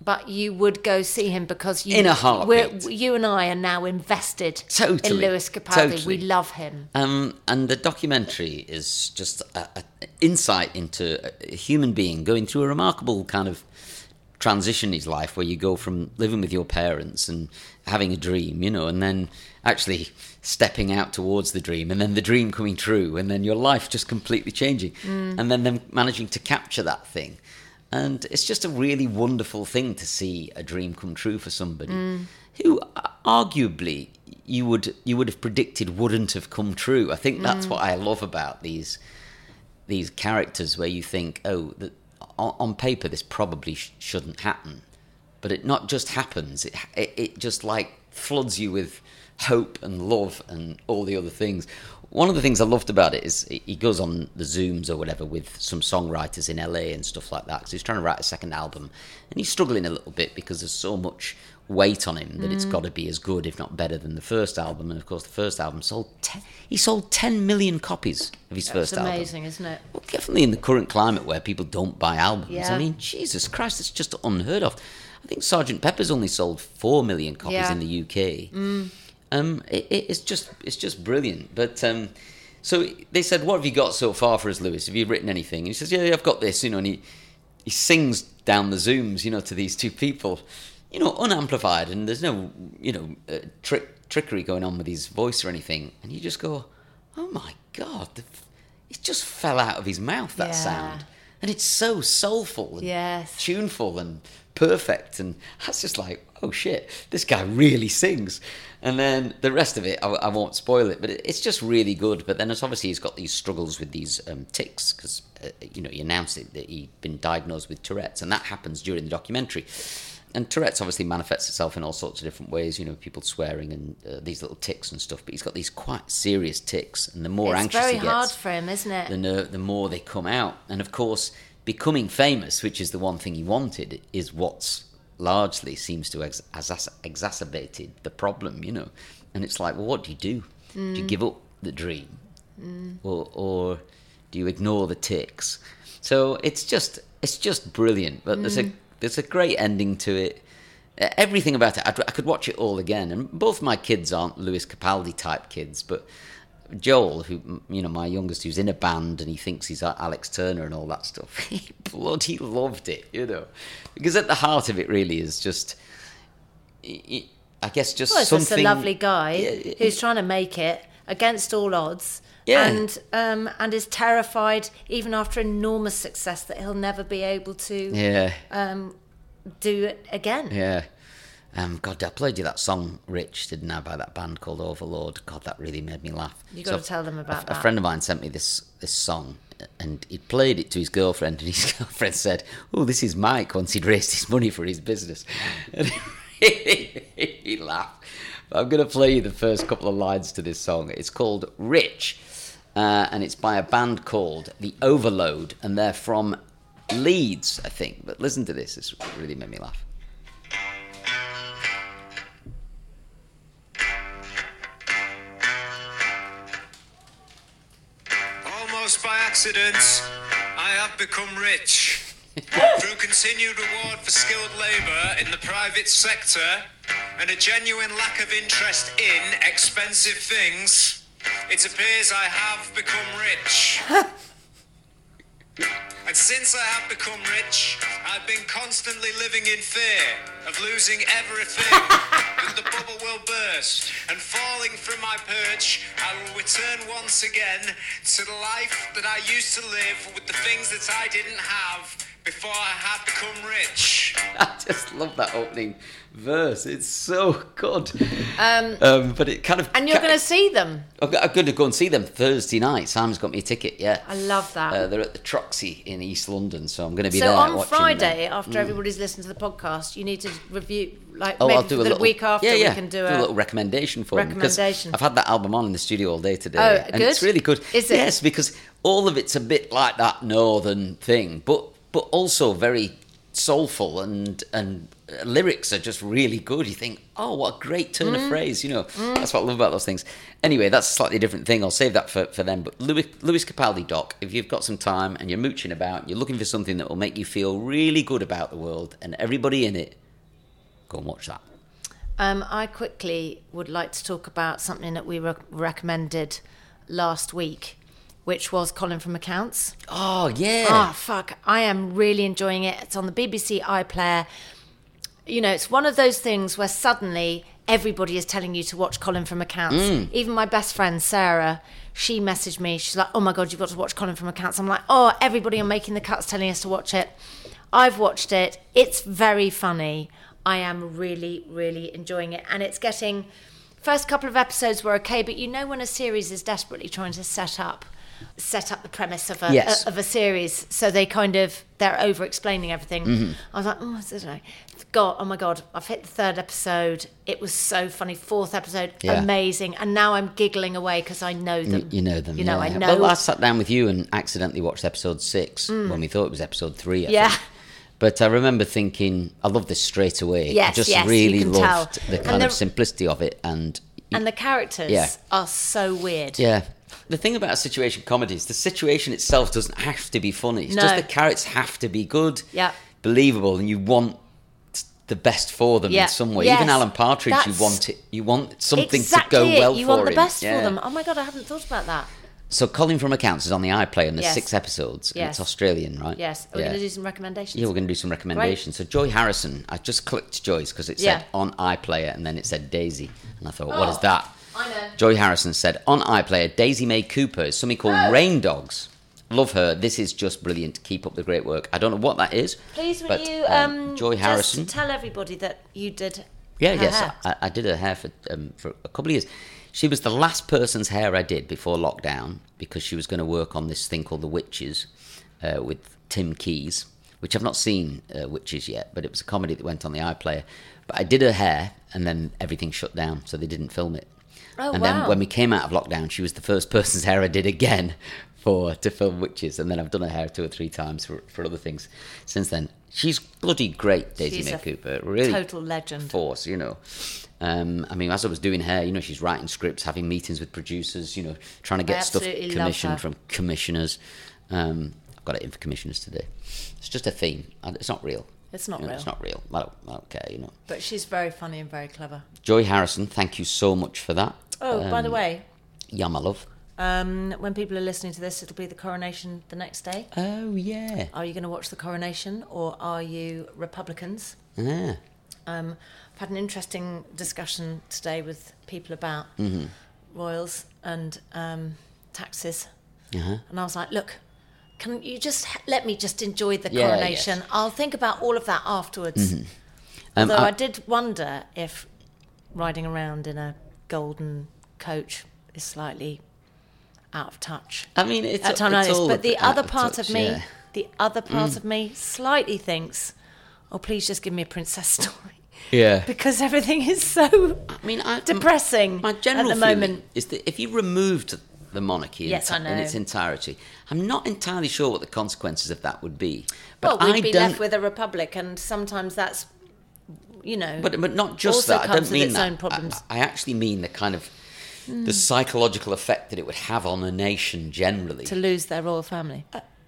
but you would go see him because you, In a heartbeat. we're, you and I are now invested Totally, in Lewis Capaldi. totally. We love him. Um, and the documentary is just an insight into a human being going through a remarkable kind of transition in his life, where you go from living with your parents and having a dream, you know, and then actually stepping out towards the dream, and then the dream coming true, and then your life just completely changing, mm. and then them managing to capture that thing. And it's just a really wonderful thing to see a dream come true for somebody mm. who arguably you would you would have predicted wouldn't have come true. I think that's mm. what I love about these these characters, where you think, oh, that on, on paper this probably sh- shouldn't happen, but it not just happens. It, it it just like floods you with hope and love and all the other things. One of the things I loved about it is he goes on the Zooms or whatever with some songwriters in L A and stuff like that, because he's trying to write a second album, and he's struggling a little bit because there's so much weight on him that mm. it's got to be as good, if not better, than the first album. And of course the first album sold ten, he sold ten million copies of his That's first album. That's amazing, isn't it? Well, definitely in the current climate where people don't buy albums. Yeah. I mean, Jesus Christ, it's just unheard of. I think Sergeant Pepper's only sold four million copies yeah. in the U K. Mm. Um, it, it's just it's just brilliant. But um, so they said, "What have you got so far for us, Lewis? Have you written anything?" And he says, "Yeah, yeah, I've got this." You know, and he he sings down the Zooms, you know, to these two people, you know, unamplified, and there's no, you know, uh, trick trickery going on with his voice or anything. And you just go, "Oh my God!" The, it just fell out of his mouth, that yeah. sound, and it's so soulful and yes. tuneful and perfect, and that's just like, oh shit, this guy really sings. And then the rest of it, I, I won't spoil it, but it, it's just really good. But then it's obviously he's got these struggles with these um, tics, because uh, you know, he announced it that he'd been diagnosed with Tourette's, and that happens during the documentary. And Tourette's obviously manifests itself in all sorts of different ways, you know, people swearing and uh, these little tics and stuff. But he's got these quite serious tics, and the more it's anxious he gets, it's very hard for him, isn't it? The, ner- the more they come out. And of course, becoming famous, which is the one thing he wanted, is what's largely seems to have ex- exacerbated the problem, you know. And it's like, well, what do you do? Mm. Do you give up the dream? Mm. Or, or do you ignore the tics? So it's just it's just brilliant. But mm. there's a there's a great ending to it. Everything about it, I'd, I could watch it all again. And both my kids aren't Lewis Capaldi type kids, but Joel, who, you know, my youngest, who's in a band and he thinks he's Alex Turner and all that stuff, he bloody loved it, you know, because at the heart of it really is just, I guess, just well, it's something. Just a lovely guy yeah, who's trying to make it against all odds, yeah. and um, and is terrified, even after enormous success, that he'll never be able to yeah. um, do it again. Yeah. Um, God, I played you that song, Rich, didn't I, by that band called Overlord. God, that really made me laugh. You've got so to tell them about a, that. A friend of mine sent me this this song, and he played it to his girlfriend, and his girlfriend said, "Oh, this is Mike once he'd raised his money for his business." And he, he laughed. But I'm going to play you the first couple of lines to this song. It's called Rich, uh, and it's by a band called The Overload, and they're from Leeds, I think. But listen to this. This really made me laugh. Almost by accident, I have become rich. Through continued reward for skilled labour in the private sector and a genuine lack of interest in expensive things, it appears I have become rich. And since I have become rich, I've been constantly living in fear of losing everything, that the bubble will burst, and falling from my perch, I will return once again to the life that I used to live with the things that I didn't have before I had become rich. I just love that opening verse. It's so good. Um, um, but it kind of... And you're going to see them? I'm going to go and see them Thursday night. Sam's got me a ticket, yeah. I love that. Uh, they're at the Troxy in East London, so I'm going to be so there on watching Friday, them. after mm. everybody's listened to the podcast, you need to review, like oh, maybe I'll do for a the little, week after yeah, yeah, we can do, do a, a little recommendation for them. recommendation. Because I've had that album on in the studio all day today. Oh, and good? it's really good. Is it? Yes, because all of it's a bit like that northern thing, but but also very soulful, and and uh, lyrics are just really good. You think, oh, what a great turn Mm. of phrase, you know. Mm. That's what I love about those things. Anyway, that's a slightly different thing. I'll save that for, for them. But Louis, Louis Capaldi, Doc, if you've got some time and you're mooching about, you're looking for something that will make you feel really good about the world and everybody in it, go and watch that. Um, I quickly would like to talk about something that we re- recommended last week, which was Colin from Accounts. Oh, yeah. Oh, fuck. I am really enjoying it. It's on the B B C iPlayer. You know, it's one of those things where suddenly everybody is telling you to watch Colin from Accounts. Mm. Even my best friend, Sarah, she messaged me. She's like, oh, my God, you've got to watch Colin from Accounts. I'm like, oh, everybody on Making the Cut's telling us to watch it. I've watched it. It's very funny. I am really, really enjoying it. And it's getting... First couple of episodes were okay, but you know when a series is desperately trying to set up set up the premise of a, Yes. a of a series, so they kind of they're over explaining everything. Mhm. I was like, oh, I don't know. God, oh my God, I've hit the third episode. It was so funny. Fourth episode, Yeah. amazing. And now I'm giggling away because I know them. You, you know them. You know, yeah. I know. Well, I sat down with you and accidentally watched episode six Mm. when we thought it was episode three. I Yeah. think. But I remember thinking, I love this straight away. Yes, I just yes, you really can loved tell. the And kind the- of simplicity of it. And And the characters Yeah. are so weird. yeah, the thing about situation comedies, the situation itself doesn't have to be funny. It's No. just the characters have to be good, Yeah. believable, and you want the best for them Yeah. in some way. Yes. Even Alan Partridge, you That's want it. You want something exactly to go it. well You for want the him. best Yeah. for them. Oh my God, I haven't thought about that. So Colin from Accounts is on the iPlayer, and there's Yes. six episodes, and Yes. it's Australian, right? Yes. Are we Yeah. going to do some recommendations? Yeah, we're going to do some recommendations. So Joy Harrison, I just clicked Joy's because it said Yeah. on iPlayer, and then it said Daisy, and I thought, what is Oh, that? I know. Joy Harrison said on iPlayer, Daisy May Cooper is something called Oh. Rain Dogs. Love her. This is just brilliant. Keep up the great work. I don't know what that is. Please, will but, you um, um, Joy just Harrison. tell everybody that you did Yeah, her yes, hair? I, I did her hair for um, for a couple of years. She was the last person's hair I did before lockdown because she was going to work on this thing called The Witches uh, with Tim Keyes, which I've not seen uh, Witches yet, but it was a comedy that went on the iPlayer. But I did her hair, and then everything shut down, so they didn't film it. Oh, and wow. then when we came out of lockdown, she was the first person's hair I did again for to film Witches, and then I've done her hair two or three times for, for other things since then. She's bloody great, Daisy She's May a Cooper. Really total legend. force, you know. Um, I mean, as I was doing her, you know, she's writing scripts, having meetings with producers, you know, trying to I get stuff absolutely love commissioned her. from commissioners. Um, I've got it in for commissioners today. It's just a theme. and It's not real. It's not You know, real. It's not real. I don't, I don't care, you know. But she's very funny and very clever. Joy Harrison, thank you so much for that. Oh, by the Um, way, Yeah, my love. um, when people are listening to this, it'll be the coronation the next day. Oh, yeah. Are you going to watch the coronation, or are you Republicans? Ah. Um, I've had an interesting discussion today with people about Mhm. royals and um, taxes. Uh-huh. And I was like, look, can you just h- let me just enjoy the Yeah, coronation? yes. I'll think about all of that afterwards. Mhm. Um, Although I, I- did wonder if riding around in a golden coach is slightly out of touch. I mean, it's- at times it's like this. all But the out other of part touch, of me, yeah. the other part Mm. of me, slightly thinks, "Oh, please just give me a princess story." Yeah. Because everything is so I mean, I, depressing My general at the feeling moment. is that if you removed the monarchy Yes, in, I in know. its entirety, I'm not entirely sure what the consequences of that would be. But Well, we'd I be don't. left with a republic, and sometimes that's, you know, but but not just also that. I comes don't with mean its that. own problems. I, I actually mean the kind of Mm. the psychological effect that it would have on a nation generally. to lose their royal family.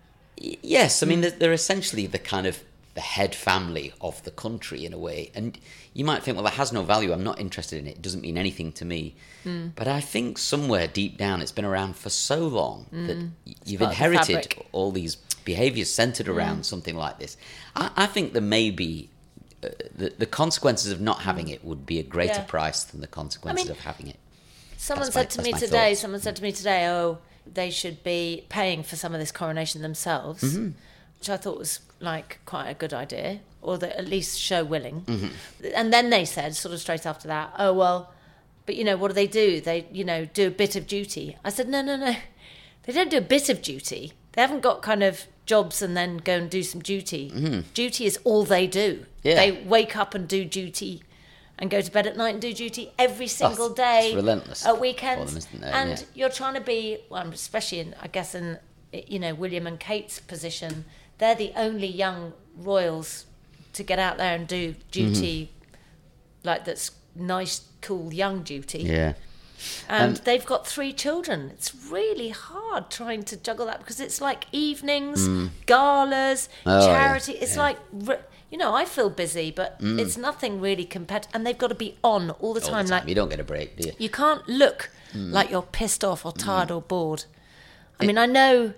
Y- Yes, I Mm. mean they're, they're essentially the kind of the head family of the country in a way, and you might think, well, that has no value. I'm not interested in it. It doesn't mean anything to me. Mm. But I think somewhere deep down, it's been around for so long that Mm. y- It's you've part of the inherited fabric. all these behaviours centred around Mm. something like this. I, I think there may be uh, the, the consequences of not having it would be a greater Yeah. price than the consequences mean, of having it. Someone That's said my- to that's me my today. thoughts. Someone said to me today, "Oh, they should be paying for some of this coronation themselves," Mhm. which I thought was like quite a good idea, or that at least show willing. Mhm. And then they said, sort of straight after that, "Oh well, but you know what do they do? They you know do a bit of duty." I said, "No, no, no, they don't do a bit of duty. They haven't got kind of jobs and then go and do some duty. Mhm. Duty is all they do. Yeah. They wake up and do duty." And go to bed at night and do duty every single it's day. relentless At for weekends. them, isn't it? And Yeah. you're trying to be, well, especially in, I guess, in, you know, William and Kate's position, they're the only young royals to get out there and do duty, mm-hmm. like that's nice, cool, young duty. Yeah. And Um, they've got three children. It's really hard trying to juggle that because it's like evenings, mm. galas, oh, charity. Yeah. It's yeah. like, you know, I feel busy, but mm. it's nothing really compared. And they've got to be on all the time. All the time. Like you don't get a break, do you? You can't look mm. like you're pissed off or tired mm. or bored. I mean, I know,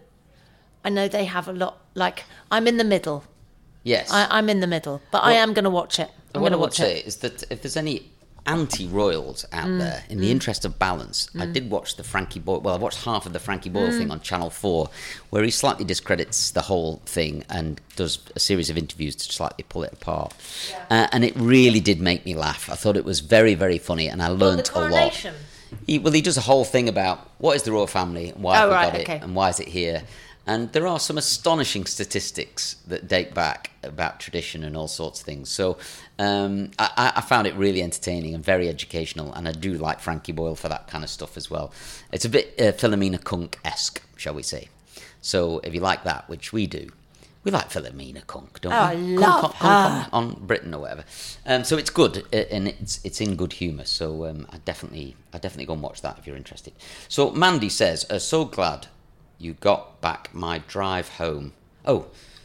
I know they have a lot. Like I'm in the middle. Yes, I, I'm in the middle, but well, I am going to watch it. I'm going to watch it. What I it. would say is that if there's any anti-royals out mm. there, in the mm. interest of balance, mm. I did watch the Frankie Boyle, well I watched half of the Frankie Boyle mm. thing on Channel four, where he slightly discredits the whole thing and does a series of interviews to slightly pull it apart. Yeah. Uh, and it really did make me laugh. I thought it was very, very funny, and I learnt well, a lot. He, well, he does a whole thing about what is the royal family, why oh, have we right, got okay. it, and why is it here. And there are some astonishing statistics that date back about tradition and all sorts of things. So um, I, I found it really entertaining and very educational, and I do like Frankie Boyle for that kind of stuff as well. It's a bit uh, Philomena Kunk-esque, shall we say. So if you like that, which we do, we like Philomena Kunk, don't oh, we? I love Kunk, her. Kunk on, on Britain or whatever. Um, so it's good, and it's it's in good humour. So um, I definitely I definitely go and watch that if you're interested. So Mandy says, uh, so glad you got back my drive home. Oh,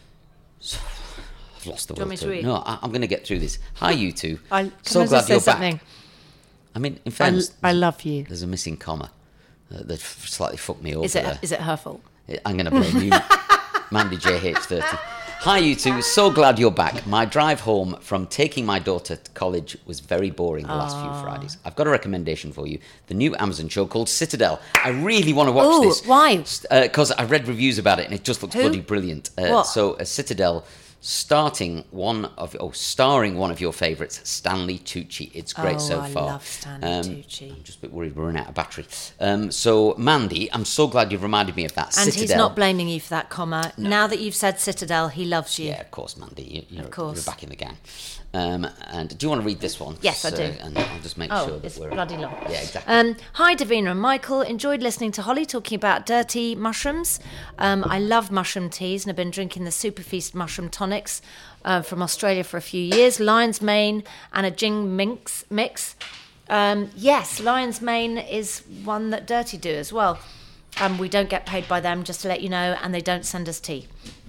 so, I've lost the Do you will want to. me to read? No, I, I'm going to get through this. Hi, you two. I, can so I glad just say you're something? back. I mean, in fairness, I, I love you. There's a missing comma uh, that f- slightly fucked me over. Is it? There. Is it her fault? I'm going to blame you, Mandy J H thirty. Hi, you two. So glad you're back. My drive home from taking my daughter to college was very boring the last few Fridays. I've got a recommendation for you. The new Amazon show called Citadel. I really want to watch Ooh, this. why? Because uh, I've read reviews about it and it just looks Who? bloody brilliant. Uh, What? So, uh, Citadel, starting one of oh, starring one of your favourites, Stanley Tucci. It's great oh, so I far. I love Stanley um, Tucci. I'm just a bit worried we're running out of battery. Um, so, Mandy, I'm so glad you've reminded me of that. And Citadel. he's not blaming you for that comma. No. Now that you've said Citadel, he loves you. Yeah, of course, Mandy. You, you're, of course. You're back in the gang. Um, and do you want to read this one? Yes, I do. Uh, and I'll just make oh, sure that it's we're... bloody long. Yeah, exactly. Um, hi, Davina and Michael. Enjoyed listening to Holly talking about dirty mushrooms. Um, I love mushroom teas and have been drinking the Superfeast mushroom tonics uh, from Australia for a few years. Lion's Mane and a Jing mix. mix. Um, yes, Lion's Mane is one that Dirty do as well. Um, we don't get paid by them, just to let you know, and they don't send us tea.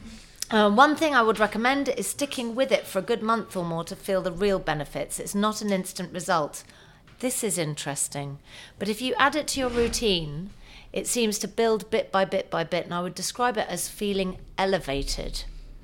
Uh, one thing I would recommend is sticking with it for a good month or more to feel the real benefits. It's not an instant result. This is interesting. But if you add it to your routine, it seems to build bit by bit by bit, and I would describe it as feeling elevated.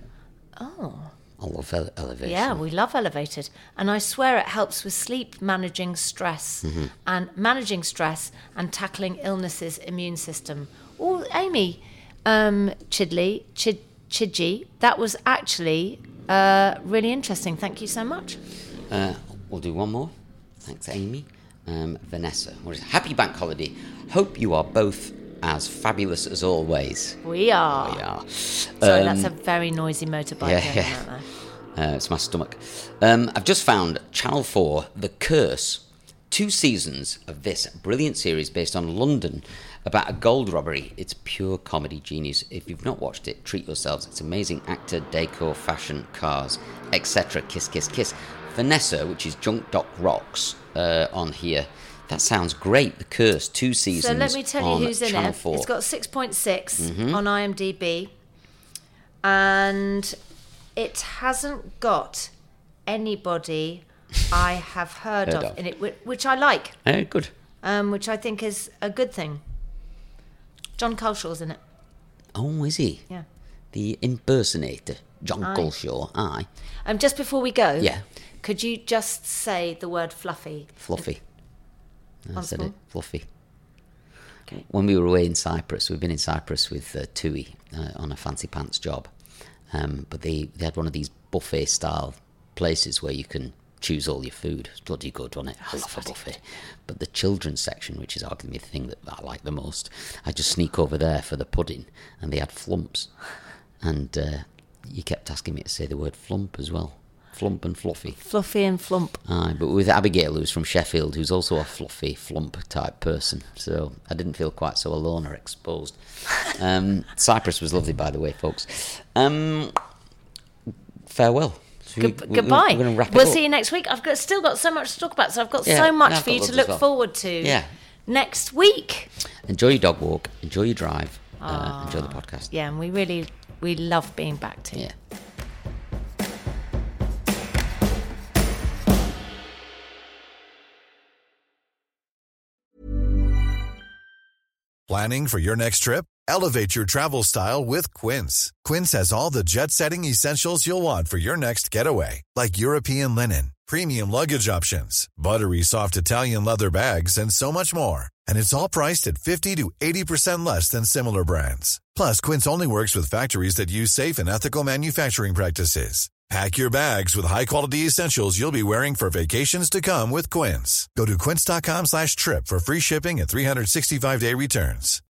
Oh. I love ele- elevation. Yeah, we love elevated. And I swear it helps with sleep, managing stress, mm-hmm. and managing stress and tackling illnesses, immune system. Oh, Amy um, Chidley, Chid, Chidji, that was actually uh, really interesting. Thank you so much. Uh, we'll do one more. Thanks, Amy. Um, Vanessa, what is it? Happy bank holiday. Hope you are both as fabulous as always. We are. We are. Sorry, um, that's a very noisy motorbike. Yeah, yeah. Uh, it's my stomach. Um, I've just found Channel four, The Curse. Two seasons of this brilliant series based on London about a gold robbery. It's pure comedy genius. If you've not watched it, treat yourselves. It's amazing actor, decor, fashion, cars, et cetera. Kiss, kiss, kiss. Vanessa, which is Junk Doc Rocks uh, on here. That sounds great. The Curse, two seasons. So let me tell you who's in Channel it. four. It's got six point six mm-hmm. on IMDb, and it hasn't got anybody I have heard, heard of, of in it, which I like. Oh, good. Um, which I think is a good thing. John Culshaw's in it. Oh, is he? Yeah. The impersonator, John Aye. Culshaw. Aye. Um, just before we go, yeah. could you just say the word fluffy? Fluffy. I Once said more. it. Fluffy. Okay. When we were away in Cyprus, we've been in Cyprus with uh, Tui uh, on a fancy pants job. Um, but they, they had one of these buffet-style places where you can choose all your food. It's bloody good, wasn't it? I love a buffet. But the children's section, which is arguably the thing that I like the most, I just sneak over there for the pudding, and they had flumps. And uh, you kept asking me to say the word flump as well. Flump and fluffy. Fluffy and flump. Aye, but with Abigail, who's from Sheffield, who's also a fluffy, flump type person. So I didn't feel quite so alone or exposed. Um, Cyprus was lovely, by the way, folks. Um, farewell. So we- Good- we- goodbye. We're going to wrap it we'll up. see you next week. I've got, still got so much to talk about, so I've got Yeah, so much no, I've for got you to loads look as well. forward to Yeah. next week. Enjoy your dog walk. Enjoy your drive. Uh, enjoy the podcast. Yeah, and we really, we love being back to you. Yeah. Planning for your next trip? Elevate your travel style with Quince. Quince has all the jet-setting essentials you'll want for your next getaway, like European linen, premium luggage options, buttery soft Italian leather bags, and so much more. And it's all priced at fifty to eighty percent less than similar brands. Plus, Quince only works with factories that use safe and ethical manufacturing practices. Pack your bags with high-quality essentials you'll be wearing for vacations to come with Quince. Go to quince.com slash trip for free shipping and three sixty-five day returns.